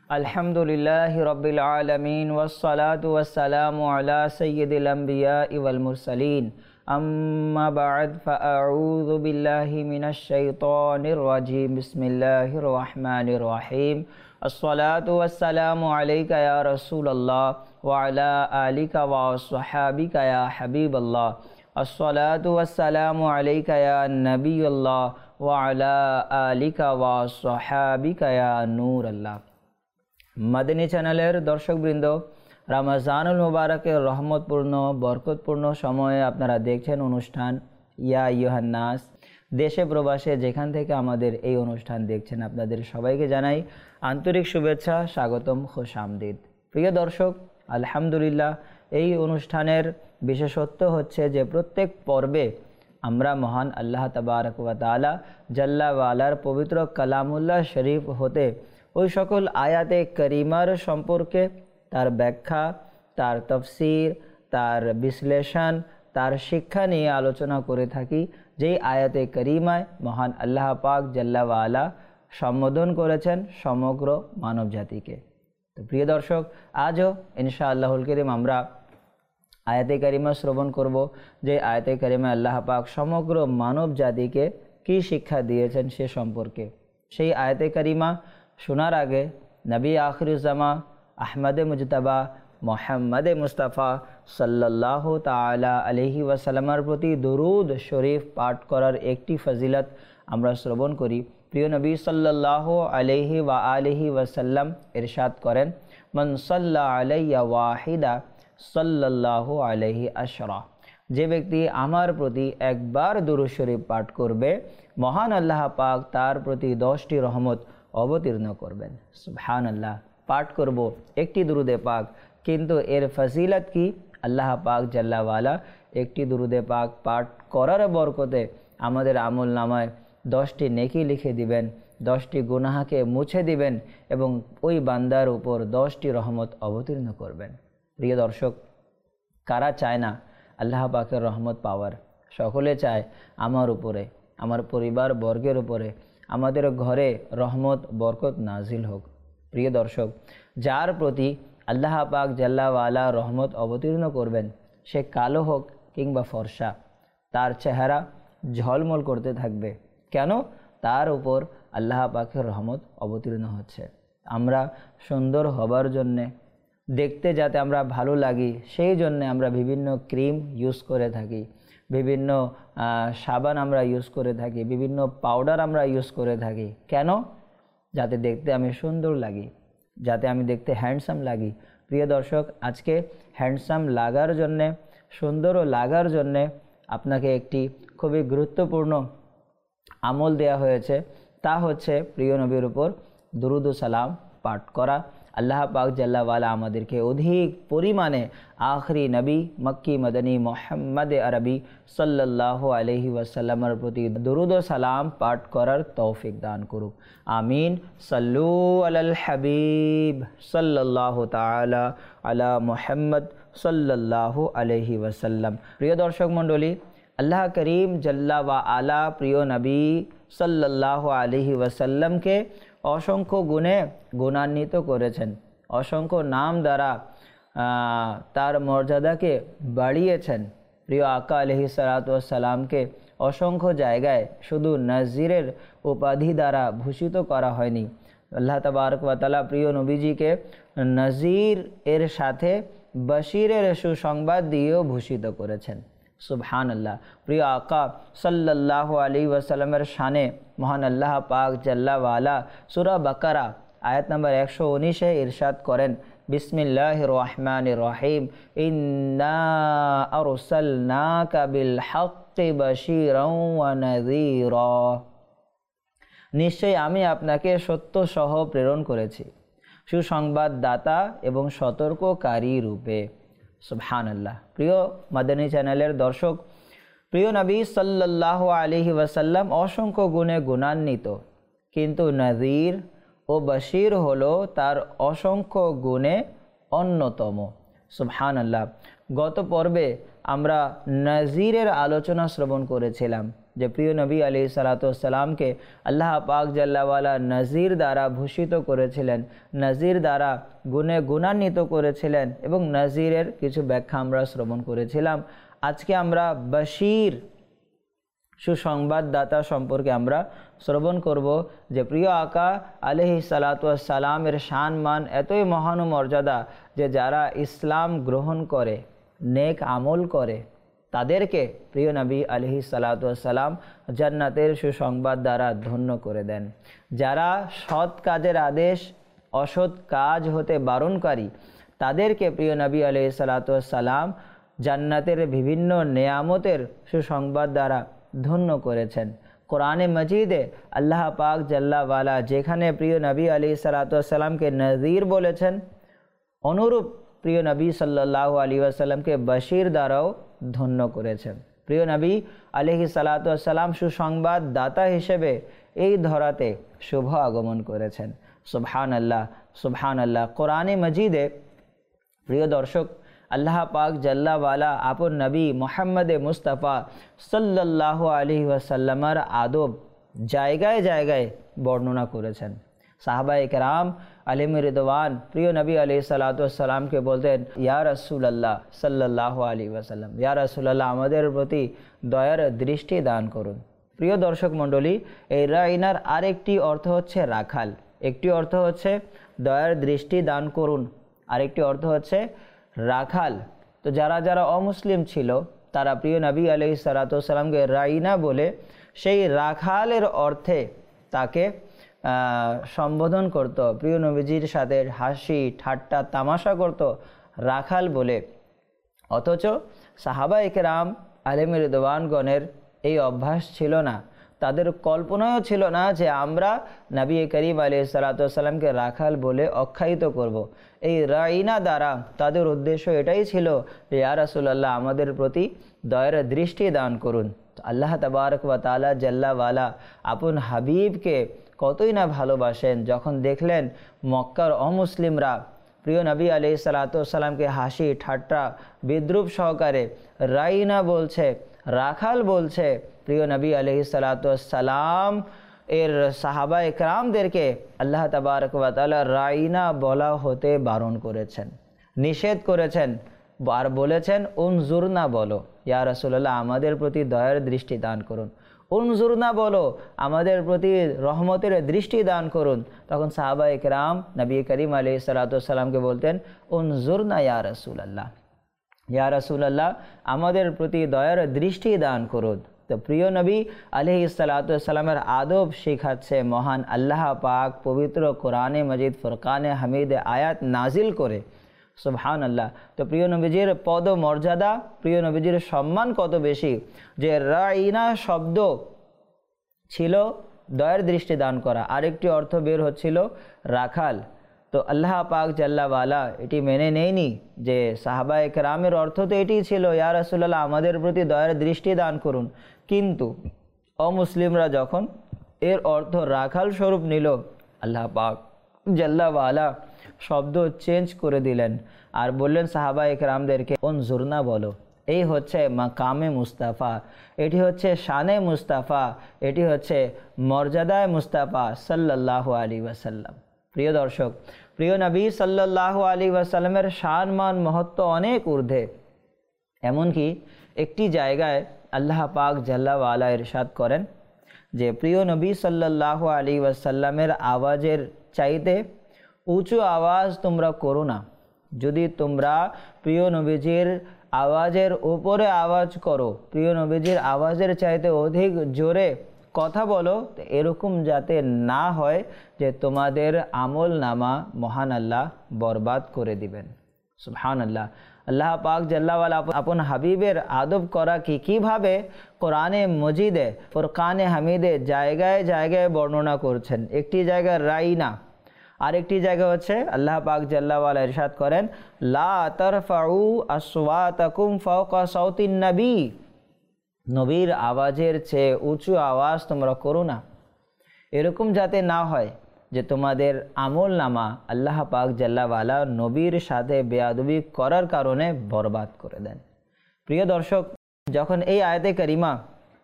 আলহামদুলিল্লাহি রাব্বিল আলামিন ওয়াসসালাতু ওয়াসসালামু আলা সাইয়্যিদিল আমবিয়াই ওয়াল মুরসালিন আম্মা বা'দ ফাআউযু বিল্লাহি মিনাশ শাইতানির রাজীম বিসমিল্লাহির রহমানির রহিম আসসালাতু ওয়াসসালামু আলাইকা ইয়া রাসূলুল্লাহ ওয়া আলা আলিকা ওয়া আসহাবিকা ইয়া হাবিবাল্লাহ আসসালাতু ওয়াসসালামু আলাইকা ইয়া নবিয়ুল্লাহ ওয়া আলা আলিকা ওয়া আসহাবিকা ইয়া নূরাল্লাহ। মাদানী চ্যানেলের দর্শকবৃন্দ, রমজানুল মুবারকের রহমতপূর্ণ বরকতপূর্ণ সময়ে আপনারা দেখছেন অনুষ্ঠান ইয়া আইয়ুহান নাস। দেশে প্রবাসে যেখান থেকে আমাদের এই অনুষ্ঠান দেখছেন আপনাদের সবাইকে জানাই আন্তরিক শুভেচ্ছা, স্বাগতম, খুশামদিদ। প্রিয় দর্শক, আলহামদুলিল্লাহ, এই অনুষ্ঠানের বিশেষত্ব হচ্ছে যে প্রত্যেক পর্বে আমরা মহান আল্লাহ তাবারক ওয়া তাআলা জাল্লা ওয়ালার পবিত্র কালামুল্লাহ শরীফ হতে ওই সকল আয়াতে করিমার সম্পর্কে তার ব্যাখ্যা, তার তফসির, তার বিশ্লেষণ, তার শিক্ষা নিয়ে আলোচনা করে থাকি, যেই আয়াতে করিমায় মহান আল্লাহ পাক জাল্লা ওয়ালা সম্বোধন করেছেন সমগ্র মানব জাতিকে। তো প্রিয় দর্শক, আজও ইনশাআল্লাহুল কারীম আমরা আয়াতে কারিমা শ্রবণ করব, যে আয়াতে কারিমা আল্লাহ পাক সমগ্র মানব জাতিকে কি শিক্ষা দিয়েছেন সে সম্পর্কে। সেই আয়াতে কারিমা শোনার আগে নবী আখিরুজ্জামান আহমদে মুজতবা মোহাম্মদে মুস্তাফা সাল্লাল্লাহু তাআলা আলাইহি ওয়াসাল্লামের প্রতি দুরূদ শরীফ পাঠ করার একটি ফজিলত আমরা শ্রবণ করি। প্রিয় নবী সাল্লাল্লাহু আলাইহি ওয়া আলিহি ওয়াসাল্লাম ইরশাদ করেন, মান সাল্লা আলাইয়া ওয়াহিদা সাল্লাল্লাহু আলাইহি আশরা। যে ব্যক্তি আমার প্রতি একবার দুরূদ শরীফ পাঠ করবে, মহান আল্লাহ পাক তার প্রতি 10টি রহমত অবতীর্ণ করবেন। সুবহানাল্লাহ। পাঠ করব একটি দুরুদে পাক, কিন্তু এর ফজিলত কি? আল্লাহ পাক জাল্লা ওয়ালা একটি দুরুদে পাক পাঠ করার বরকতে আমাদের আমল নামায় 10টি নেকি লিখে দিবেন, 10টি গুনাহকে মুছে দিবেন এবং ওই বান্দার উপর 10টি রহমত অবতীর্ণ করবেন। প্রিয় দর্শক, কারা চায় না আল্লাহ পাকের রহমত পাওয়ার? সকলে চায় আমার উপরে, আমার পরিবার বর্গের উপরে, আমাদের ঘরে রহমত বরকত নাজিল হোক। প্রিয় দর্শক, যার প্রতি আল্লাহ পাক জাল্লা ওয়ালা রহমত অবতীর্ণ করবেন, সে কালো হোক কিংবা ফর্সা, তার চেহারা ঝলমল করতে থাকবে। কেন? তার উপর আল্লাহ পাকের রহমত অবতীর্ণ হচ্ছে। আমরা সুন্দর হবার জন্যে, দেখতে যাতে আমরা ভালো লাগি, সেই জন্যে আমরা বিভিন্ন ক্রিম ইউজ করে থাকি, বিভিন্ন সাবান আমরা ইউজ করে থাকি, বিভিন্ন পাউডার আমরা ইউজ করে থাকি। কেন? যাতে দেখতে আমি সুন্দর লাগি, যাতে আমি দেখতে হ্যান্ডসাম লাগি। প্রিয় দর্শক, আজকে হ্যান্ডসাম লাগার জন্যে, সুন্দরও লাগার জন্যে আপনাকে একটি খুবই গুরুত্বপূর্ণ আমল দেয়া হয়েছে। তা হচ্ছে প্রিয় নবীর উপর দুরুদ ও সালাম পাঠ করা। আল্লাহ পাক জাল্লা ওয়ালা আমাদেরকে অধিক পরিমাণে আখরি নবী মক্কি মদনী মোহাম্মদ আরবি সাল্লাল্লাহু আলাইহি ওয়াসাল্লামের প্রতি দুরুদ ও সালাম পাঠ করার তৌফিক দান করুক। আমিন। সাল্লু আলাল হাবিব সাল্লাল্লাহু তাআলা আলা মুহাম্মদ সাল্লাল্লাহু আলাইহি ওয়াসাল্লাম। প্রিয় দর্শক মণ্ডলী, আল্লাহ করিম জাল্লা ওয়া আলা প্রিয় নবী সাল্লাল্লাহু আলাইহি ওয়াসাল্লামকে অসংখ্য গুণে গুণান্বিত করেছেন, অসংখ্য নাম দ্বারা তার মর্যাদাকে বাড়িয়েছেন। প্রিয় আকা আলাইহিস সালাতু ওয়াস সালামকে অসংখ্য জায়গায় শুধু নজিরের উপাধি দ্বারা ভূষিত করা হয়নি, আল্লাহ তাবারক ওয়া তাআলা প্রিয় নবীজিকে নজির এর সাথে বশিরের সুসংবাদ দিয়েও ভূষিত করেছেন। সুবহানাল্লাহ। প্রিয় আকা সাল্লাল্লাহু আলাইহি ওয়াসাল্লামের শানে মহান আল্লাহ পাক জাল্লা ওয়ালা সূরা বাকারা আয়াত নম্বর 119-এ ইরশাদ করেন, বিসমিল্লাহির রহমানির রহিম, ইন্না আরসালনাকা বিল হাক্কি বাশীরাও ওয়া নাযীরা। নিশ্চয়ই আমি আপনাকে সত্য সহ প্রেরণ করেছি, সুসংবাদদাতা এবং সতর্ককারী রূপে। সুবহানাল্লাহ। প্রিয় মাদানী চ্যানেলের দর্শক, প্রিয় নবী সাল্লাল্লাহু আলাইহি ওয়াসাল্লাম অসংখ্য গুণে গুণান্বিত, কিন্তু নযীর ও বশীর হলো তার অসংখ্য গুণে অন্যতম। সুবহানাল্লাহ। গত পর্বে আমরা নযীরের আলোচনা শ্রবণ করেছিলাম। যে প্রিয় নবী আলাইহিস সালাতু ওয়াস সালামকে আল্লাহ পাক জাল্লা ওয়ালা নজির দ্বারা ভূষিত করেছিলেন, নজির দ্বারা গুণে গুণান্বিত করেছিলেন এবং নজিরের কিছু ব্যাখ্যা আমরা শ্রবণ করেছিলাম। আজকে আমরা বশীর সুসংবাদদাতা সম্পর্কে আমরা শ্রবণ করব যে প্রিয় আকা আলাইহিস সালাতু ওয়াস সালামের শান মান এতই মহান ও মর্যাদা যে যারা ইসলাম গ্রহণ করে, নেক আমল করে, তাদেরকে প্রিয় নবী আলাইহিস সালাতু ওয়াস সালাম জান্নাতের সুসংবাদ দ্বারা ধন্য করে দেন। যারা সৎ কাজের আদেশ, অসৎ কাজ হতে বারণকারী, তাদেরকে প্রিয় নবী আলাইহিস সালাতু ওয়াস সালাম জান্নাতের বিভিন্ন নেয়ামতের সুসংবাদ দ্বারা ধন্য করেছেন। কোরআনে মজিদে আল্লাহ পাক জাল্লা ওয়ালা যেখানে প্রিয় নবী আলাইহিস সালাতু ওয়াস সালামকে নজির বলেছেন, অনুরূপ প্রিয় নবী সাল্লাল্লাহু আলাইহি ওয়াসাল্লামকে বশীর দ্বারাও ধন্য করেছেন। প্রিয় নবী আলাইহিস সালাতু ওয়াস সালাম সুসংবাদ দাতা হিসেবে এই ধরাতে শুভ আগমন করেছেন। সুবহানাল্লাহ, সুবহানাল্লাহ। কোরআনে মজিদে প্রিয় দর্শক, আল্লাহ পাক জাল্লা ওয়ালা আপন নবী মুহাম্মদ মুস্তাফা সাল্লাল্লাহু আলাইহি ওয়াসাল্লামের আদব জায়গায় জায়গায় বর্ণনা করেছেন। সাহাবায়ে কেরাম আলাইহিম রিদওয়ান প্রিয় নবী আলাইহিস সালাতু ওয়াস সালামকে বলতেন, ইয়া রাসূলুল্লাহ সাল্লাল্লাহু আলাইহি ওয়াসাল্লাম, ইয়া রাসূলুল্লাহ আমাদের প্রতি দয়ার দৃষ্টি দান করুন। প্রিয় দর্শক মণ্ডলী, এই রাইনার আরেকটি অর্থ হচ্ছে রাখাল। একটি অর্থ হচ্ছে দয়ার দৃষ্টি দান করুন, আরেকটি অর্থ হচ্ছে রাখাল। তো যারা যারা অমুসলিম ছিল তারা প্রিয় নবী আলাইহিস সালাতু ওয়াস সালামকে রাইনা বলে সেই রাখালের অর্থে তাকে সম্বোধন করত, প্রিয় নবীজির সাথে হাসি ঠাট্টা তামাশা করত রাখাল বলে। অথচ সাহাবায়ে কেরাম আলাইহিম রিদওয়ানগণের এই অভ্যাস ছিল না, তাদের কল্পনাও ছিল না যে আমরা নবী করিম আলাইহিস সালাতু ওয়াস সালামকে রাখাল বলে আখ্যায়িত করব। এই রাইনা দ্বারা তাদের উদ্দেশ্য এটাই ছিল যে ইয়া রাসূলুল্লাহ আমাদের প্রতি দয়ার দৃষ্টি দান করুন। আল্লাহ তাবারক ওয়া তাআলা জাল্লা ওয়ালা আপন হাবিবকে কতই না ভালোবাসেন, যখন দেখলেন মক্কার অমুসলিমরা প্রিয় নবী আলাইহিস সালাতু ওয়াস সালামকে হাসি ঠাট্টা বিদ্রুপ সহকারে রাইনা বলছে, রাখাল বলছে, প্রিয় নবী আলাইহিস সালাতু ওয়াস সালাম এর সাহাবায়ে কেরামদেরকে আল্লাহ তাবারক ওয়া তাআলা রাইনা বলা হতে বারণ করেছেন, নিষেধ করেছেন, আর বলেছেন উনজুরনা বলো, ইয়া রাসূলুল্লাহ আমাদের প্রতি দয়ার দৃষ্টি দান করুন, উনজুরনা বলো আমাদের প্রতি রহমতের দৃষ্টি দান করুন। তখন সাহাবায়ে কেরাম নবী করিম আলাইহিস সালাতু ওয়াস সালামকে বলতেন উনজুরনা ইয়া রাসূলুল্লাহ, ইয়া রাসূলুল্লাহ আমাদের প্রতি দয়ার দৃষ্টি দান করুন। তো প্রিয় নবী আলাইহিস সালাতু ওয়াস সালামের আদব শেখাচ্ছে মহান আল্লাহ পাক পবিত্র কোরআনে মজিদ ফুরকানে হামিদে আয়াত নাজিল করে। সুবহানাল্লাহ। তো প্রিয় নবীজির পদ মর্যাদা, প্রিয় নবীজির সম্মান কত বেশি যে রাইনা শব্দ ছিল দয়ার দৃষ্টি দান করা, আরেকটি অর্থ বের হচ্ছিল রাখাল। তো আল্লাহ পাক জাল্লা ওয়ালা এটি মেনে নেয়নি যে সাহাবায়ে কেরামের অর্থ তো এটিই ছিল ইয়া রাসূলুল্লাহ আমাদের প্রতি দয়ার দৃষ্টি দান করুন, কিন্তু অমুসলিমরা যখন এর অর্থ রাখাল স্বরূপ নিল, আল্লাহ পাক জাল্লা ওয়ালা শব্দ চেঞ্জ করে দিলেন আর বললেন সাহাবায়ে কেরামদেরকে উনজুরনা বলো। এই হচ্ছে মাকামে মুস্তাফা, এটি হচ্ছে শানে মুস্তাফা, এটি হচ্ছে মর্যাদায় মুস্তাফা সাল্লাল্লাহু আলাইহি ওয়াসাল্লাম। প্রিয় দর্শক, প্রিয় নবী সাল্লাল্লাহু আলাইহি ওয়াসাল্লামের শান মান মহত্ব অনেক ঊর্ধ্বে। এমনকি একটি জায়গায় আল্লাহ পাক জাল্লা ওয়ালা ইরশাদ করেন যে প্রিয় নবী সাল্লাল্লাহু আলাইহি ওয়াসাল্লামের আওয়াজের চাইতে উঁচু আওয়াজ তোমরা করো না। যদি তোমরা প্রিয় নবীজির আওয়াজের উপরে আওয়াজ করো, প্রিয় নবীজির আওয়াজের চাইতে অধিক জোরে কথা বলো, এরকম যাতে না হয় যে তোমাদের আমল নামা মহান আল্লাহ বরবাদ করে দিবেন। সুবহানাল্লাহ। আল্লাহ পাক জাল্লা ওয়ালা আপন হাবিবের আদব করা কিভাবে কোরআনে মজিদে ফুরকানে হামিদে জায়গায় জায়গায় বর্ণনা করছেন। একটি জায়গায় রাইনা, আরেকটি জায়গা হচ্ছে আল্লাহ পাক জাল্লা ওয়ালা ইরশাদ করেন লা তারফাউ আসওয়াতাকুম ফাওকা সাউতিন নবী, নবীর আওয়াজের চেয়ে উঁচু আওয়াজ তোমরা করো না। এরকম যাতে না হয় যে তোমাদের আমল নামা আল্লাহ পাক জাল্লা ওয়ালা নবীর সাথে বেয়াদবি করার কারণে বরবাদ করে দেন। প্রিয় দর্শক, যখন এই আয়াতে কারিমা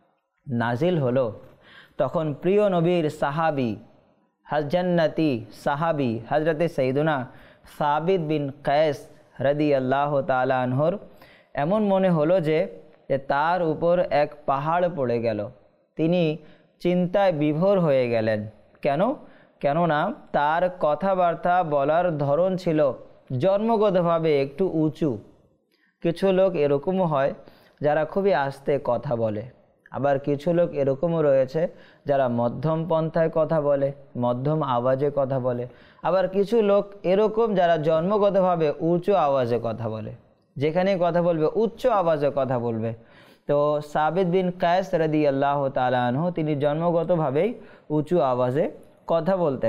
নাজিল হলো, তখন প্রিয় নবীর সাহাবি জান্নাতি সাহাবি হজরতে সৈয়দুনা সাবিত বিন কায়েস রাদিয়াল্লাহু তাআলা আনহুর এমন মনে হলো যে তার উপর এক পাহাড় পড়ে গেল। তিনি চিন্তায় বিভোর হয়ে গেলেন। কেননা তার কথাবার্তা বলার ধরন ছিল জন্মগতভাবে একটু উঁচু। কিছু লোক এরকমও হয় যারা খুবই আস্তে কথা বলে, আবার কিছু লোক এরকমও রয়েছে যারা মধ্যম পন্থায় কথা বলে, মধ্যম আওয়াজে কথা বলে, আবার কিছু লোক এরকম যারা জন্মগতভাবে উঁচু আওয়াজে কথা বলে, যেখানে কথা বলবে উচ্চ আওয়াজে কথা বলবে। তো সাবিত বিন কায়েস রাদিয়াল্লাহু তাআলা আনহু তিনি জন্মগতভাবেই উঁচু আওয়াজে কথা বলতেন।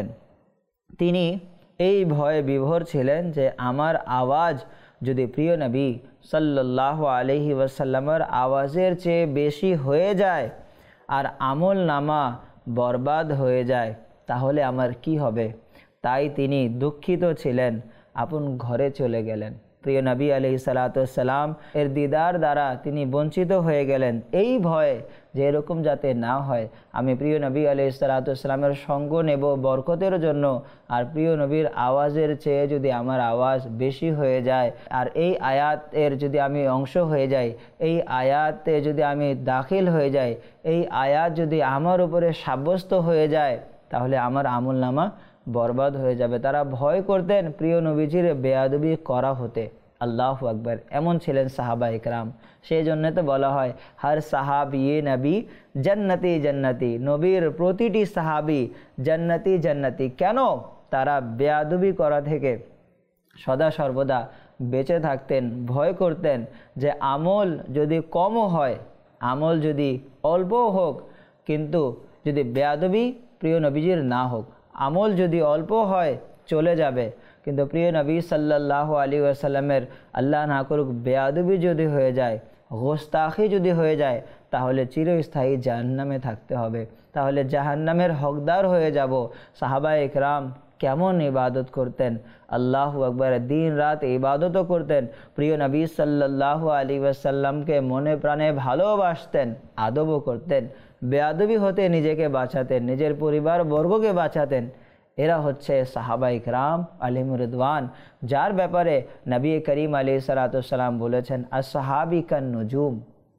তিনি এই ভয়ে বিভোর ছিলেন যে আমার আওয়াজ যদি প্রিয় নবী সাল্লাল্লাহু আলাইহি ওয়াসাল্লামের আওয়াজের চেয়ে বেশি হয়ে যায় আর আমল নামা বরবাদ হয়ে যায় তাহলে আমার কি হবে। তাই তিনি দুঃখিত ছিলেন, আপন ঘরে চলে গেলেন। প্রিয় নবী আলাইহিস সালাতু ওয়াস সালাম এর দিদার দ্বারা তিনি বঞ্চিত হয়ে গেলেন। এই ভয়ে যে এরকম যাতে না হয়, আমি প্রিয় নবী আলাইহিস সালাতু ওয়াস সালামের সঙ্গ নেব বরকতের জন্য, আর প্রিয় নবীর আওয়াজের চেয়ে যদি আমার আওয়াজ বেশি হয়ে যায় আর এই আয়াতের যদি আমি অংশ হয়ে যাই, এই আয়াতে যদি আমি দাখিল হয়ে যাই, এই আয়াত যদি আমার উপরে সাব্যস্ত হয়ে যায় তাহলে আমার আমলনামা বরবাদ হয়ে যাবে। তারা ভয় করতেন প্রিয় নবীজির বেয়াদবি করা হতে। আল্লাহু আকবার। এমন ছিলেন সাহাবা ইকরাম। সেই জন্য তো বলা হয় হর সাহাবি নবী জান্নাতি জান্নাতি, নবীর প্রতিটি সাহাবি জান্নাতি জান্নাতি। কেন? তারা বেয়াদবি করা থেকে সদা সর্বদা বেঁচে থাকতেন, ভয় করতেন যে আমল যদি কমও হয়, আমল যদি অল্পও হোক, কিন্তু যদি বেয়াদবি প্রিয় নবীজির না হোক, আমল যদি অল্প হয় চলে যাবে, কিন্তু প্রিয় নবী সাল্লাল্লাহু আলাইহি ওয়াসাল্লামের আল্লাহ না করুক বেয়াদবি যদি হয়ে যায়, গোস্তাখি যদি হয়ে যায়, তাহলে চিরস্থায়ী জাহান্নামে থাকতে হবে, তাহলে জাহান্নামের হকদার হয়ে যাব। সাহাবায়ে ইকরাম কেমন ইবাদত করতেন, আল্লাহু আকবার, দিন রাত ইবাদতও করতেন, প্রিয় নবী সাল্লাল্লাহু আলাইহি ওয়াসাল্লামকে মনে প্রাণে ভালোবাসতেন, আদবও করতেন, বেয়াদবি হতে নিজেকে বাঁচাতেন, নিজের পরিবার বর্গকে বাঁচাতেন। এরা হচ্ছে সাহাবা ইকরাম আলাইহিম রিদওয়ান, যার ব্যাপারে নবী করিম আলাইহিস সালাতু ওয়াস সালাম বলেছেন আসহাবি কান নুজুম,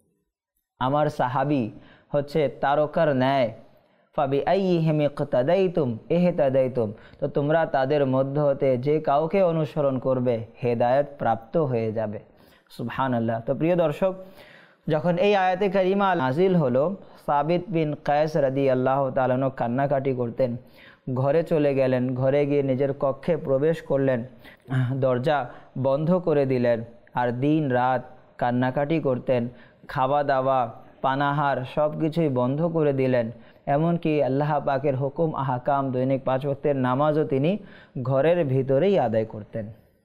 আমার সাহাবি হচ্ছে তারকার ন্যায়। ফাবি আইহিম ইকতাদাইতুম ইহতাদাইতুম, তো তোমরা তাদের মধ্য হতে যে কাউকে অনুসরণ করবে হেদায়েত প্রাপ্ত হয়ে যাবে। সুবহানাল্লাহ। তো প্রিয় দর্শক, যখন এই আয়াতে কারিমা নাজিল হলো, সাবিত বিন কায়েস রাদিয়াল্লাহু তাআলা আনহু কান্নাকাটি করতেন, ঘরে চলে গেলেন, ঘরে গিয়ে নিজের কক্ষে প্রবেশ করলেন, দরজা বন্ধ করে দিলেন আর দিন রাত কান্নাকাটি করতেন, খাওয়া দাওয়া পানাহার সব কিছুই বন্ধ করে দিলেন। এমনকি আল্লাহ পাকের হুকুম আহকাম দৈনিক 5 ওয়াক্তের নামাজও তিনি ঘরের ভিতরেই আদায় করতেন।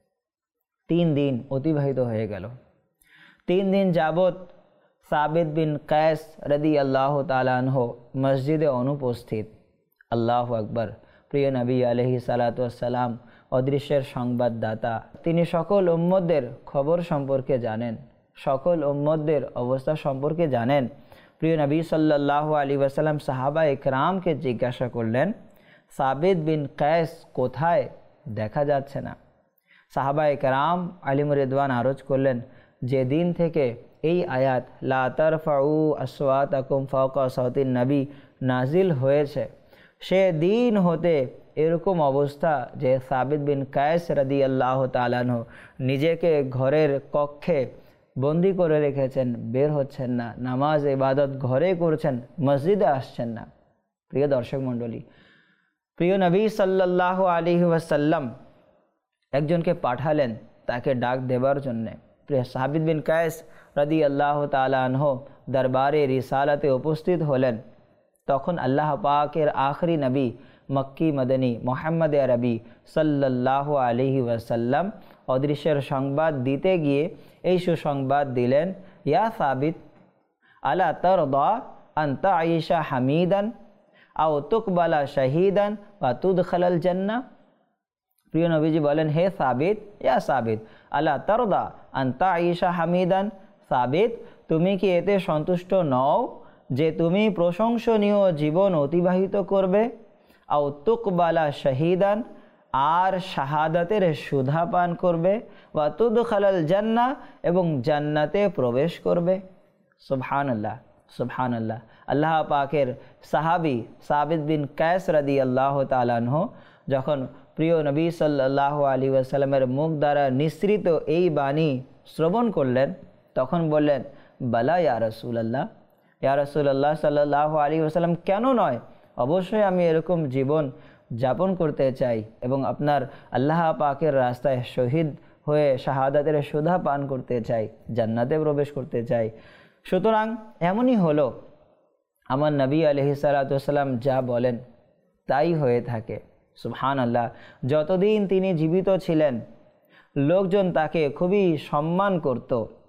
3 দিন অতিবাহিত হয়ে গেল। 3 দিন যাবত সাবিত বিন কায়েস রাদিয়াল্লাহু তাআলা আনহু মসজিদে অনুপস্থিত। আল্লাহু আকবার। প্রিয় নবী আলাইহিস সালাতু ওয়াস সালাম অদৃশ্যের সংবাদদাতা, তিনি সকল উম্মতদের খবর সম্পর্কে জানেন, সকল উম্মতদের অবস্থা সম্পর্কে জানেন। প্রিয় নবী সাল্লাল্লাহু আলাইহি ওয়াসাল্লাম সাহাবা ইকরামকে জিজ্ঞাসা করলেন সাবিত বিন কায়েস কোথায়, দেখা যাচ্ছে না। সাহাবা ইকরাম আলাইহিম রিদওয়ান আরজ করলেন, যেদিন থেকে এই আয়াত লা তারফাউ আসওয়াতাকুম ফাওকা সাওতিন নবী নাজিল হয়েছে, সে দিন হতে এরকম অবস্থা যে সাবিত বিন কায়েস রাদিয়াল্লাহু তাআলা আনহু নিজেকে ঘরের কক্ষে বন্দি করে রেখেছেন, বের হচ্ছেন না, নামাজ ইবাদত ঘরে করছেন, মসজিদে আসছেন না। প্রিয় দর্শক মণ্ডলী, প্রিয় নবী সাল্লাল্লাহু আলাইহি ওয়াসাল্লাম একজনকে পাঠালেন তাকে ডাক দেবার জন্যে। প্রিয় সাবিত বিন কায়েস রাদিয়াল্লাহু তাআলা আনহু দরবারে রিসালাতে উপস্থিত হলেন। তখন আল্লাহ পাকের আখরি নবী মক্কি মদনী মুহাম্মদ আরবি সাল্লাল্লাহু আলাইহি ওয়াসাল্লাম অদৃশ্যের সংবাদ দিতে গিয়ে এই সুসংবাদ দিলেন, ইয়া সাবিত আলা তারদা আন তাঈশা হামিদান আও তুকবালা শাহিদান ওয়া তুদখালাল জান্নাহ। প্রিয় নবীজি বলেন, হে সাবিত, ইয়া সাবিত আলা তারদা আন তাঈশা হামিদান, সাবিত তুমি কি এতে সন্তুষ্ট নও যে তুমি প্রশংসনীয় জীবন অতিবাহিত করবে, আও তুকবালা শাহিদান, আর শাহাদাতের সুধা পান করবে, ওয়া তুদখালাল জান্নাহ, এবং জান্নাতে প্রবেশ করবে। সুবহানাল্লাহ, সুবহানাল্লাহ। আল্লাহ পাকের সাহাবী সাবিত বিন কায়েস রাদিয়াল্লাহু তাআলা আনহু যখন প্রিয় নবী সাল্লাল্লাহু আলাইহি ওয়াসাল্লামের মুখ দ্বারা নিঃসৃত এই বাণী শ্রবণ করলেন, তখন বললেন, বালা ইয়া রাসূলুল্লাহ, ইয়া রাসূলুল্লাহ সাল্লাল্লাহু আলাইহি ওয়াসাল্লাম, কেন নয়, অবশ্যই আমি এরকম জীবন যাপন করতে চাই এবং আপনার আল্লাহ পাকের রাস্তায় শহীদ হয়ে শাহাদাতের সুধা পান করতে চাই, জান্নাতে প্রবেশ করতে চাই। সুতরাং এমনই হলো, আমার নবী আলাইহিস সালাতু ওয়াস সালাম যা বলেন তাই হয়ে থাকে। সুবহানাল্লাহ। যতদিন তিনি জীবিত ছিলেন লোকজন তাকে খুবই সম্মান করত,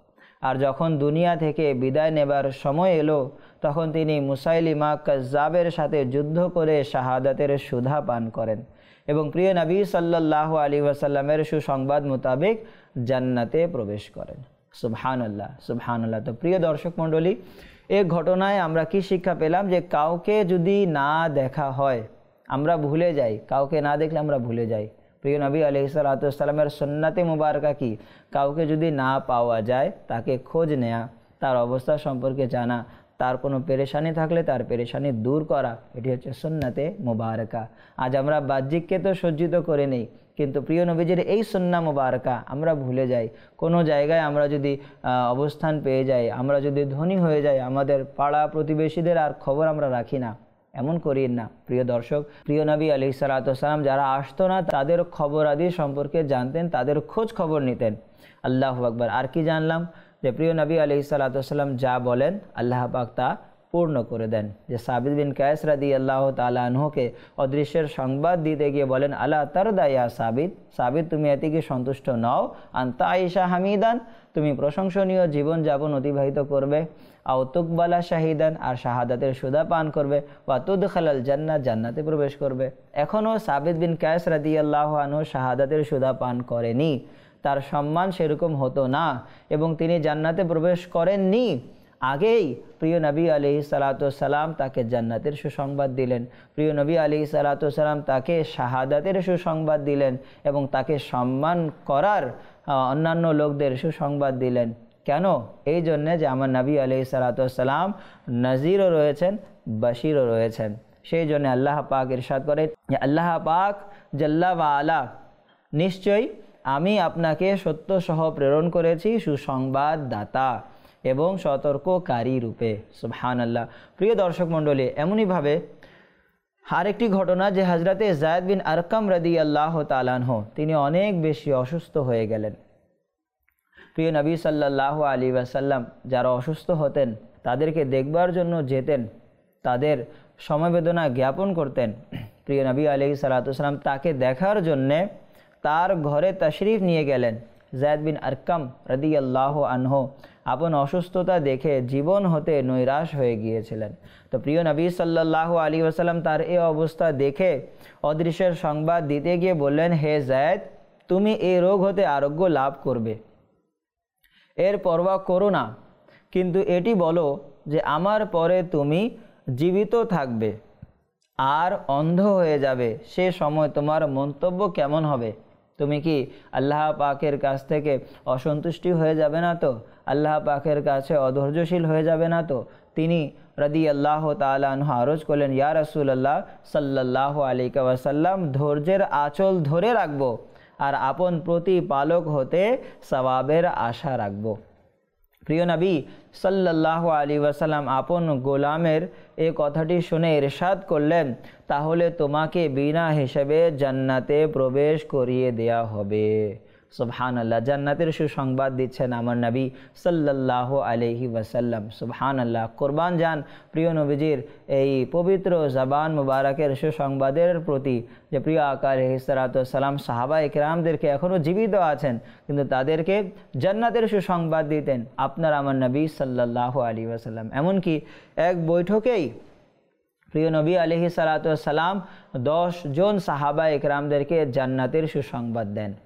আর যখন দুনিয়া থেকে বিদায় নেবার সময় এলো তখন তিনি মুসাইলিমা কাজ্জাবের সাথে যুদ্ধ করে শাহাদাতের সুধা পান করেন এবং প্রিয় নবী সাল্লাল্লাহু আলাইহি ওয়াসাল্লামের সুসংবাদ মোতাবেক জান্নাতে প্রবেশ করেন। সুবহানাল্লাহ, সুবহানাল্লাহ। তো প্রিয় দর্শক মণ্ডলী, এই ঘটনায় আমরা কি শিক্ষা পেলাম? যে কাউকে যদি না দেখা হয় আমরা ভুলে যাই, কাউকে না দেখলে আমরা ভুলে যাই। প্রিয় নবী আলাইহিস সালাতু ওয়াস সালামের সুন্নাতে মুবারকা কি, কাউকে যদি না পাওয়া যায় তাকে খোঁজ নেয়া, তার অবস্থা সম্পর্কে জানা, তার কোনো পেরেশানি থাকলে তার পেরেশানি দূর করা, এটি হচ্ছে সুন্নাতে মুবারকা। আজ আমরা বাহ্যিককে তো সজ্জিত করে নেই, কিন্তু প্রিয় নবীজির এই সুন্নাহ মুবারকা আমরা ভুলে যাই। কোনো জায়গায় আমরা যদি অবস্থান পেয়ে যাই, আমরা যদি ধনী হয়ে যাই, আমাদের পাড়া প্রতিবেশীদের আর খবর আমরা রাখি না, এমন করিয়েন না। প্রিয় দর্শক, প্রিয় নবী আলাইহিস সালাতু ওয়াস সালাম যারা আসতো না তাদের খবর আদি সম্পর্কে জানতেন, তাদের খোঁজ খবর নিতেন। আল্লাহু আকবার। আর কি জানলাম? যে প্রিয় নবী আলাইহিস সালাতু ওয়াস সালাম যা বলেন আল্লাহ পাক তা পূর্ণ করে দেন। যে সাবিত বিন কায়েস রাদিয়াল্লাহু তাআলা আনহুকে অদৃশ্যের সংবাদ দিতে গিয়ে বলেন, আলা তারদা ইয়া সাবিত, সাবিত তুমি এতে কি সন্তুষ্ট নও? আনতা আয়েশা হামিদান, তুমি প্রশংসনীয় জীবন যাপন অতিবাহিত করবে, আও তুকবালা শাহিদান, আর শাহাদাতের সুধা পান করবে, ওয়া তুদখালাল জান্নাহ, জান্নাতে প্রবেশ করবে। এখনও সাবিত বিন কায়েস রাদিয়াল্লাহু আনহু শাহাদাতের সুধা পান করেনি, তার সম্মান সেরকম হতো না এবং তিনি জান্নাতে প্রবেশ করেননি। আগেই প্রিয় নবী আলাইহিস সালাতু ওয়াস সালাম তাকে জান্নাতের সুসংবাদ দিলেন, প্রিয় নবী আলাইহিস সালাতু ওয়াস সালাম তাকে শাহাদাতের সুসংবাদ দিলেন এবং তাকে সম্মান করার অন্যান্য লোকদের সুসংবাদ দিলেন। কেন? এই জন্যে যে আমার নবী আলাইহিস সালাতু ওয়াস সালাম নাজিরও রয়েছেন, বাশিরও রয়েছেন। সেই জন্য আল্লাহ পাক ইরশাদ করেন, আল্লাহ পাক জাল্লা ওয়া আলা, নিশ্চয়ই আমি আপনাকে সত্য সহ প্রেরণ করেছি সুসংবাদ দাতা এবং সতর্ককারী রূপে। সুবহানাল্লাহ। প্রিয় দর্শক মণ্ডলী, এমনইভাবে আরেকটি ঘটনা যে হযরতে যায়েদ বিন আরকাম রাদিয়াল্লাহু তাআলা আনহু তিনি অনেক বেশি অসুস্থ হয়ে গেলেন। প্রিয় নবী সাল্লাল্লাহু আলাইহি ওয়াসাল্লাম যারা অসুস্থ হতেন তাদেরকে দেখবার জন্য যেতেন, তাদের সমবেদনা জ্ঞাপন করতেন। প্রিয় নবী আলাইহিস সালাতু ওয়াস সালাম তাকে দেখার জন্যে তার ঘরে তাশরিফ নিয়ে গেলেন। যায়েদ বিন আরকাম রাদিয়াল্লাহু আনহু আপন অসুস্থতা দেখে জীবন হতে নৈরাশ হয়ে গিয়েছিলেন। তো প্রিয় নবী সাল্লাল্লাহু আলাইহি ওয়াসাল্লাম তার এই অবস্থা দেখে অদৃশ্যের সংবাদ দিতে গিয়ে বললেন, হে যায়েদ, তুমি এই রোগ হতে আরোগ্য লাভ করবে, এর পরোয়া করো না, কিন্তু এটি বলো যে আমার পরে তুমি জীবিত থাকবে আর অন্ধ হয়ে যাবে, সে সময় তোমার মন্তব্য কেমন হবে? তুমি কি আল্লাহ পাকের কাছ থেকে অসন্তুষ্টি হয়ে যাবে না তো? আল্লাহ পাকের কাছে অধৈর্যশীল হয়ে যাবে না তো? তিনি রাদিয়াল্লাহু তাআলা আনহু আরজ করলেন, ইয়া রাসূলুল্লাহ সাল্লাল্লাহু আলাইহি ওয়াসাল্লাম, ধৈর্যের আঁচল ধরে রাখবো আর আপন প্রতিপালক হতে সওয়াবের আশা রাখবো। প্রিয় নবী সাল্লাল্লাহু আলাইহি ওয়াসাল্লাম আপন গোলামের এই কথাটি শুনে ইরশাদ করলেন, তাহলে তোমাকে বিনা হিসেবে জান্নাতে প্রবেশ করিয়ে দেয়া হবে। সুবহানাল্লাহ। জান্নাতের সুসংবাদ দিচ্ছেন আমার নবী সাল্লাল্লাহু আলাইহি ওয়াসাল্লাম। সুবহানাল্লাহ। কুরবান যান প্রিয় নবীজির এই পবিত্র জবান মুবারকের সুসংবাদের প্রতি, যে প্রিয় আকা আলাইহিস সালাতু ওয়াস সালাম সাহাবা ইকরামদেরকে এখনও জীবিত আছেন কিন্তু তাদেরকে জান্নাতের সুসংবাদ দিতেন আপনার আমার নবী সাল্লাল্লাহু আলাইহি ওয়াসাল্লাম। এমনকি এক বৈঠকেই প্রিয় নবী আলাইহিস সালাতু ওয়াস সালাম 10 জন সাহাবা ইকরামদেরকে জান্নাতের সুসংবাদ দেন।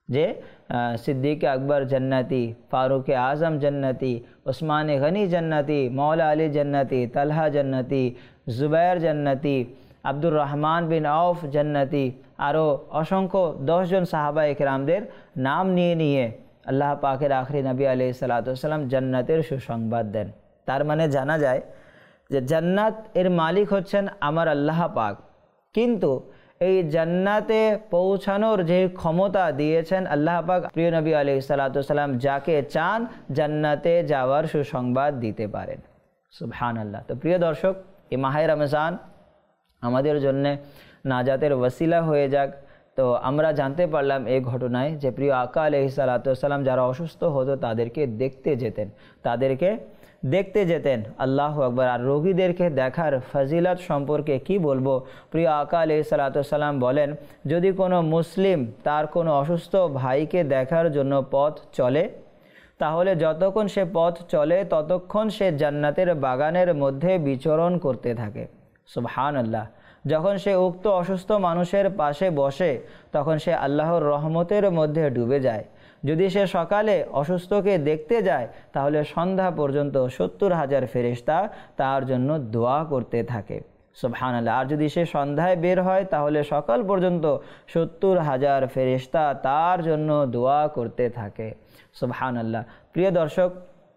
যে সিদ্দিক আকবর জান্নাতি, ফারুক আজম জান্নাতি, ওসমান গনি জান্নাতি, মৌলা আলী জান্নাতি, তালহা জান্নাতি, জুবাইর জান্নাতি, আব্দুর রহমান বিন আউফ জান্নাতি, আরও অসংখ্য 10 জন সাহাবা একরামদের নাম নিয়ে নিয়ে আল্লাহ পাকের আখরি নবী আলাইহিস সালাতু ওয়াস সালাম জান্নাতের সুসংবাদ দেন। তার মানে জানা যায় যে জান্নাত এর মালিক হচ্ছেন আমার আল্লাহ পাক, কিন্তু এই জান্নাতে পৌঁছানোর যে ক্ষমতা দিয়েছেন আল্লাহ পাক প্রিয় নবী আলাইহিস সালাতু ওয়াস সালাম যাকে চান জান্নাতে যাওয়ার সুসংবাদ দিতে পারেন। সুবহানাল্লাহ। তো প্রিয় দর্শক, এই মাহে রমজান আমাদের জন্য নাজাতের ওয়াসিলা হয়ে যাক। তো আমরা জানতে পারলাম এই ঘটনায় যে প্রিয় আকা আলাইহিস সালাতু ওয়াস সালাম যারা অসুস্থ হতো তাদেরকে দেখতে যেতেন। আল্লাহু আকবার। আর রোগীদেরকে দেখার ফজিলত সম্পর্কে কি বলবো, প্রিয় আকা আলাইহিস সালাতু ওয়াস সালাম বলেন, যদি কোনো মুসলিম তার কোনো অসুস্থ ভাইকে দেখার জন্য পথ চলে, তাহলে যতক্ষণ সে পথ চলে ততক্ষণ সে জান্নাতের বাগানের মধ্যে বিচরণ করতে থাকে। সুবহানাল্লাহ। যখন সে উক্ত অসুস্থ মানুষের পাশে বসে তখন সে আল্লাহর রহমতের মধ্যে ডুবে যায়। যদি সে সকালে অসুস্থকে দেখতে যায় তাহলে সন্ধ্যা পর্যন্ত 70,000 ফেরেশতা তার জন্য দোয়া করতে থাকে। সুবহানাল্লাহ। আর যদি সে সন্ধ্যায় বের হয় তাহলে সকাল পর্যন্ত 70,000 ফেরেশতা তার জন্য দোয়া করতে থাকে। সুবহানাল্লাহ। প্রিয় দর্শক,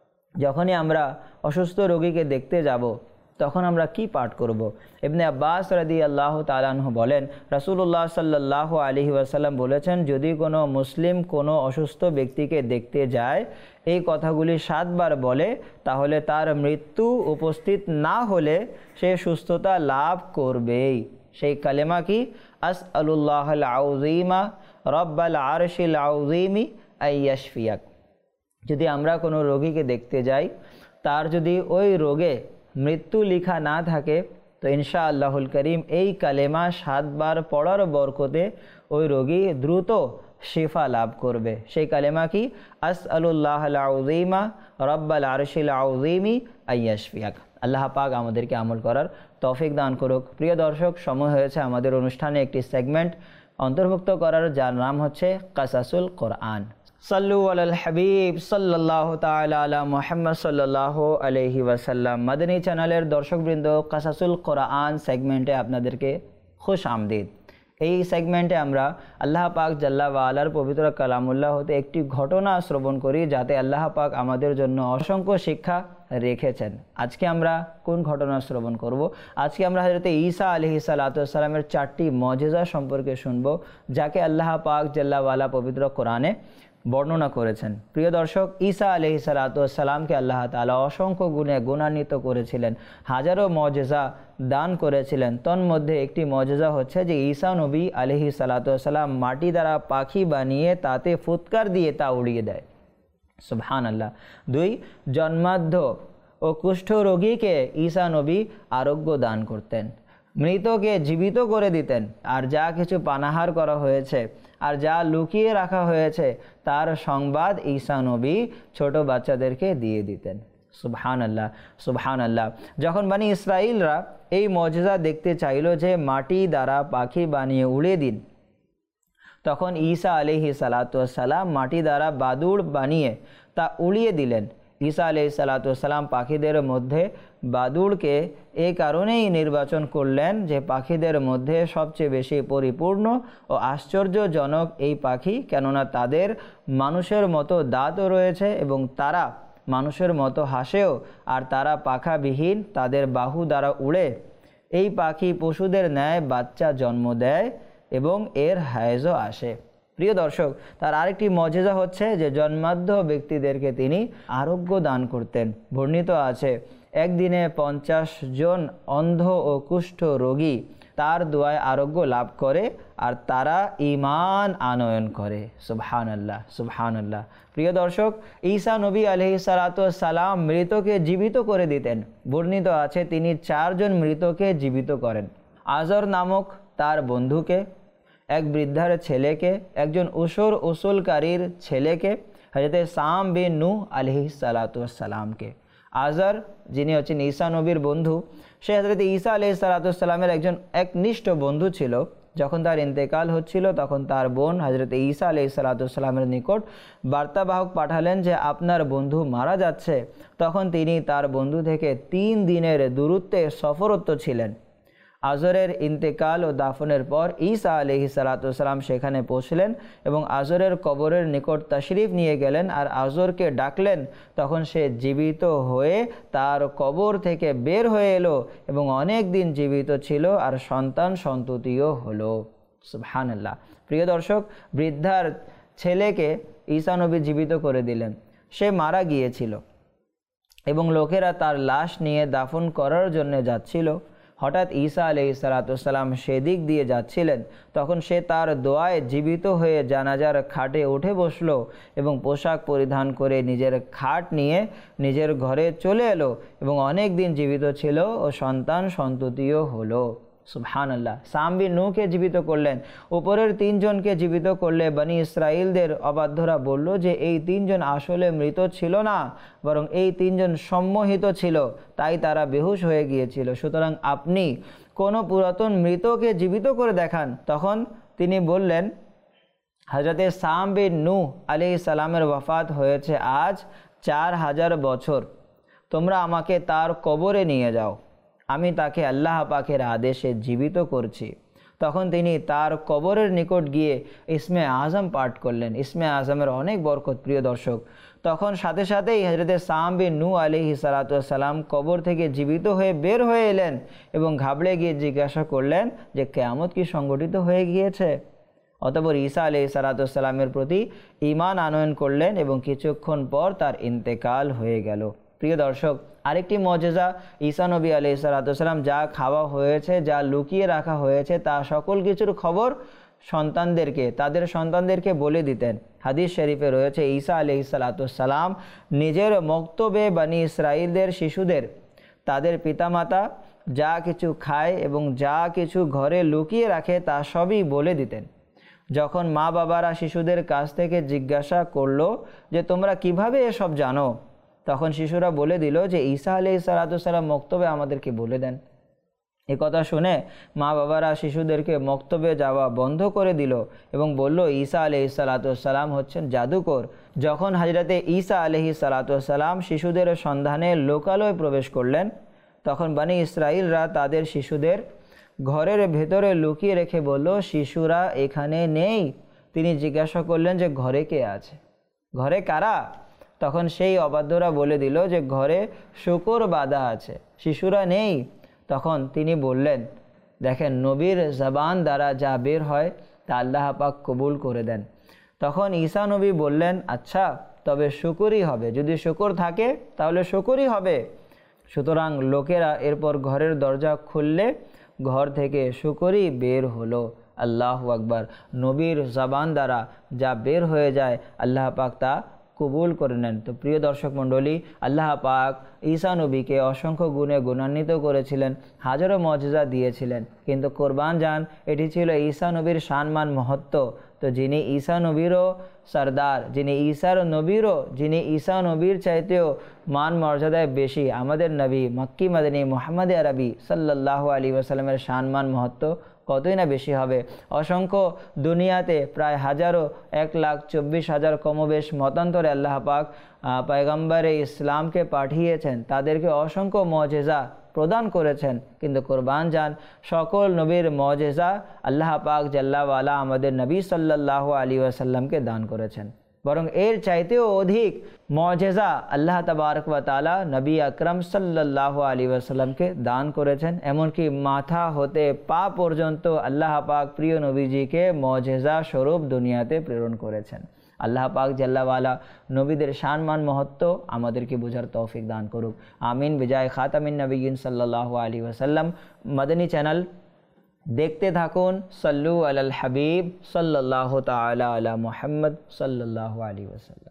যখনই আমরা অসুস্থ রোগীকে দেখতে যাব তখন আমরা কি পাঠ করব? ইবনে আব্বাস রাদিয়াল্লাহু তাআলা আনহু বলেন, রাসূলুল্লাহ সাল্লাল্লাহু আলাইহি ওয়াসাল্লাম বলেছেন, যদি কোনো মুসলিম কোনো অসুস্থ ব্যক্তিকে দেখতে যায়, এই কথাগুলি 7 বার বলে, তাহলে তার মৃত্যু উপস্থিত না হলে সে সুস্থতা লাভ করবেই। সেই কালেমা কি? আসআলুল্লাহাল আযীমা রাব্বাল আরশিল আযীমি আইয়াশফিয়াক। যদি আমরা কোনো রোগীকে দেখতে যাই, তার যদি ওই রোগে মৃত্যু লেখা না থাকে তো ইনশাআল্লাহুল করিম এই কালেমা 7 বার পড়ার বরকতে ওই রোগী দ্রুত শিফা লাভ করবে। সেই কালেমা কি? আসআলুল্লাহাল আযীমা রাব্বাল আরশিল আযীমি আইয়াশফিয়াক। আল্লাহ পাক আমাদেরকে আমল করার তৌফিক দান করুক। প্রিয় দর্শক, সময় হয়েছে আমাদের অনুষ্ঠানে একটি সেগমেন্ট অন্তর্ভুক্ত করার, যার নাম হচ্ছে কাসাসুল কোরআন। সাল্লু আলাল হাবিব সাল্লাল্লাহু তাআলা আলা মুহাম্মদ সাল্লাল্লাহু আলাইহি ওয়াসাল্লাম। মাদানী চ্যানেলের দর্শকবৃন্দ, কাসাসুল কোরআন সেগমেন্টে আপনাদেরকে খুশ আমদিদ। এই সেগমেন্টে আমরা আল্লাহ পাক জাল্লা ওয়ালার পবিত্র কালামুল্লাহ হতে একটি ঘটনা শ্রবণ করি, যাতে আল্লাহ পাক আমাদের জন্য অসংখ্য শিক্ষা রেখেছেন। আজকে আমরা কোন ঘটনা শ্রবণ করব? আজকে আমরা হযরত ঈসা আলাইহিস সালাতু ওয়াস সালামের 4টি মুজিজা সম্পর্কে শুনব, যাকে আল্লাহ পাক জাল্লা ওয়ালা পবিত্র কোরআনে বর্ণনা করেছেন। প্রিয় দর্শক, ঈসা আলাইহিস সালাতু ওয়াস সালামকে আল্লাহ তাআলা অসংখ্য গুণে গুণান্বিত করেছিলেন, হাজারো মুজিজা দান করেছিলেন। তন্মধ্যে একটি মুজিজা হচ্ছে যে ঈসা নবী আলাইহিস সালাতু ওয়াস সালাম মাটি দ্বারা পাখি বানিয়ে তাতে ফুৎকার দিয়ে তা উড়িয়ে দেয়। সুবহানাল্লাহ। 2, জন্মান্ধ ও কুষ্ঠ রোগীকে ঈসা নবী আরোগ্য দান করতেন, মৃতকে জীবিত করে দিতেন, আর যা কিছু পানাহার করা হয়েছে আর যা লুকিয়ে রাখা হয়েছে তার সংবাদ ঈসা নবী ছোট বাচ্চাদেরকে দিয়ে দিতেন। সুবহানাল্লাহ, সুবহানাল্লাহ। যখন বনি ইসরাইলরা এই মুজিজা দেখতে চাইল যে মাটি দ্বারা পাখি বানিয়ে উড়িয়ে দিন, তখন ঈসা আলাইহিস সালাতু ওয়াস সালাম মাটি দ্বারা বাদুড় বানিয়ে তা উড়িয়ে দিলেন। ঈসা আলাইহিস সালাতু ওয়াস সালাম পাখিদের মধ্যে বাদুড়কে এই কারণেই নির্বাচন করলেন যে পাখিদের মধ্যে সবচেয়ে বেশি পরিপূর্ণ ও আশ্চর্যজনক এই পাখি, কেননা তাদের মানুষের মতো দাঁতও রয়েছে এবং তারা মানুষের মতো হাসেও, আর তারা পাখাবিহীন, তাদের বাহু দ্বারা উড়ে। এই পাখি পশুদের ন্যায় বাচ্চা জন্ম দেয় এবং এর হায়েজও আসে। প্রিয় দর্শক, তার আরেকটি মুজিজা হচ্ছে যে জন্মান্ধ ব্যক্তিদেরকে তিনি আরোগ্য দান করতেন। বর্ণিত আছে একদিনে 50 জন অন্ধ ও কুষ্ঠ রোগী তার দোয়ায় আরোগ্য লাভ করে আর তারা ঈমান আনয়ন করে। সুবহানাল্লাহ, সুবহানাল্লাহ। প্রিয় দর্শক, ঈসা নবী আলাইহিস সালাতু ওয়াস সালাম মৃতকে জীবিত করে দিতেন। বর্ণিত আছে তিনি 4 জন মৃতকে জীবিত করেন। আজর নামক তার বন্ধুকে, এক বৃদ্ধার ছেলেকে, একজন উসুলকারীর ছেলেকে, হযরত সাম বিন নূহ আলাইহিস সালাতু ওয়াস সালামকে। আজর, যিনি হচ্ছেন ঈসা নবীর বন্ধু, সে হযরত ঈসা আলাইহিস সালাতু ওয়াস সালামের একজন একনিষ্ঠ বন্ধু ছিল। যখন তার ইন্তেকাল হচ্ছিল তখন তার বোন হযরত ঈসা আলাইহিসসালামের নিকট বার্তাবাহক পাঠালেন যে আপনার বন্ধু মারা যাচ্ছে। তখন তিনি তার বন্ধু থেকে 3 দিনের দূরত্বে সফররত ছিলেন। আজরের ইন্তেকাল ও দাফনের পর ঈসা আলাইহিসসালাম সেখানে পৌঁছলেন এবং আজরের কবরের নিকট তাশরিফ নিয়ে গেলেন আর আজরকে ডাকলেন। তখন সে জীবিত হয়ে তার কবর থেকে বের হয়ে এলো এবং অনেক দিন জীবিত ছিল আর সন্তান সন্ততিও হলো। সুবহানাল্লাহ। প্রিয় দর্শক, বৃদ্ধার ছেলেকে ঈসা নবী জীবিত করে দিলেন। সে মারা গিয়েছিল এবং লোকেরা তার লাশ নিয়ে দাফন করার জন্য যাচ্ছিল। হঠাৎ ঈসা আলাইহিসসালাম সেদিক দিয়ে যাচ্ছিলেন। তখন সে তার দোয়ায় জীবিত হয়ে জানাজার খাটে উঠে বসলো এবং পোশাক পরিধান করে নিজের খাট নিয়ে নিজের ঘরে চলে এলো এবং অনেক দিন জীবিত ছিল ও সন্তান সন্ততিও হলো। সুবহানাল্লাহ। সাম বিন নূহকে জীবিত করলেন। উপরের 3 জনকে জীবিত করলে বনি ইসরাইলদের অবাধ্যরা বলল যে এই 3 জন আসলে মৃত ছিল না, বরং এই 3 জন সম্মোহিত ছিল, তাই তারা বেহুশ হয়ে গিয়েছিল। সুতরাং আপনি কোনো পুরাতন মৃতকে জীবিত করে দেখান। তখন তিনি বললেন, হযরতে সাম বিন নূহ আলাইহিস সালামের ওয়াফাত হয়েছে আজ 4000 বছর। তোমরা আমাকে তার কবরে নিয়ে যাও, আমি তাকে আল্লাহ পাকের আদেশে জীবিত করছি। তখন তিনি তার কবরের নিকট গিয়ে ইসমে আজম পাঠ করলেন। ইসমে আজমের অনেক বরকত প্রিয় দর্শক। তখন সাথে সাথেই হযরতে সাম বিন নূহ আলাইহিসসালাম কবর থেকে জীবিত হয়ে বের হয়ে এলেন এবং ঘাবড়ে গিয়ে জিজ্ঞাসা করলেন যে কিয়ামত কি সংগঠিত হয়ে গিয়েছে? অতঃপর ঈসা আলাইহিসসালামের প্রতি ঈমান আনয়ন করলেন এবং কিছুক্ষণ পর তার ইন্তেকাল হয়ে গেল। প্রিয় দর্শক, আরেকটি মজেজা, ঈসা নবী আলাইহিসসালাম যা খাওয়া হয়েছে, যা লুকিয়ে রাখা হয়েছে, তা সকল কিছুর খবর তাদের সন্তানদেরকে বলে দিতেন। হাদিস শরীফে রয়েছে ঈসা আলাইহিসসালাম নিজের মক্তবে বনি ইসরাইলদের শিশুদের তাদের পিতামাতা যা কিছু খায় এবং যা কিছু ঘরে লুকিয়ে রাখে তা সবই বলে দিতেন। যখন মা বাবারা শিশুদের কাছ থেকে জিজ্ঞাসা করলো যে তোমরা কিভাবে এসব জানো, তখন শিশুরা বলে দিল যে ঈসা আলাইহিসসালাম মক্তবে আমাদেরকে বলে দেন। এ কথা শুনে মা বাবারা শিশুদেরকে মক্তবে যাওয়া বন্ধ করে দিল এবং বলল ঈসা আলাইহিসসালাম হচ্ছেন জাদুকর। যখন হযরতে ঈসা আলাইহিসসালাম শিশুদের সন্ধানে লোকালয়ে প্রবেশ করলেন, তখন বনি ইসরাইলরা তাদের শিশুদের ঘরের ভেতরে লুকিয়ে রেখে বলল শিশুরা এখানে নেই। তিনি জিজ্ঞাসা করলেন যে ঘরে কে আছে, ঘরে কারা? তখন সেই অবাধ্যরা বলে দিল যে ঘরে শূকর বাঁধা আছে, শিশুরা নেই। তখন তিনি বললেন, দেখেন নবীর জবান দ্বারা যা বের হয় তা আল্লাহ পাক কবুল করে দেন। তখন ঈসা নবী বললেন, আচ্ছা তবে শুকরই হবে, যদি শুকর থাকে তাহলে শুকরই হবে। সুতরাং লোকেরা এরপর ঘরের দরজা খুললে ঘর থেকে শুকরই বের হলো। আল্লাহু আকবার। নবীর জবান দ্বারা যা বের হয়ে যায় আল্লাহ পাক তা কবুল করে নেন। তো প্রিয় দর্শক মণ্ডলী, আল্লাহ পাক ঈসা নবীকে অসংখ্য গুণে গুণান্বিত করেছিলেন, হাজারো মজেজা দিয়েছিলেন, কিন্তু কোরবান যান এটি ছিল ঈসা নবীর সম্মান মহত্ব। তো যিনি ঈসা নবীরও সরদার, যিনি ঈসা নবীর চাইতেও মান মর্যাদায় বেশি, আমাদের নবী মক্কি মদনী মুহাম্মদ আরবি সাল্লাল্লাহু আলাইহি ওয়াসাল্লামের সম্মান মহত্ব কতই না বেশি হবে। অসংখ্য দুনিয়াতে প্রায় 1,24,000 কমবেশ মতান্তরে আল্লাহ পাক পয়গম্বরে ইসলামকে পাঠিয়েছেন, তাদেরকে অসংখ্য মজেজা প্রদান করেছেন, কিন্তু কোরবান যান সকল নবীর মজেজা আল্লাহ পাক জাল্লা ওয়ালা আমাদের নবী সাল্লাল্লাহু আলাইহি ওয়াসাল্লামকে দান করেছেন। বরং এর চাইতেও অধিক মজেজা আল্লাহ তাবারক ওয়া তাআলা নবী আকরাম সাল্লাল্লাহু আলাইহি ওয়াসাল্লামকে দান করেছেন। এমনকি মাথা হতে পা পর্যন্ত আল্লাহ পাক প্রিয় নবীজিকে মজেজা স্বরূপ দুনিয়াতে প্রেরণ করেছেন। আল্লাহ পাক জাল্লা ওয়ালা নবীদের সম্মান মহত্ব আমাদেরকে বোঝার তৌফিক দান করুক। আমিন। বিজায় খাতামিন নবিয়্যিন সাল্লাল্লাহু আলাইহি ওয়াসাল্লাম। মাদানী চ্যানেল দেখতে থাকুন। সল্লু আলাল হাবিব সাল্লাল্লাহু তাআলা আলা মুহাম্মদ সাল্লাল্লাহু আলাইহি ওয়াসাল্লাম।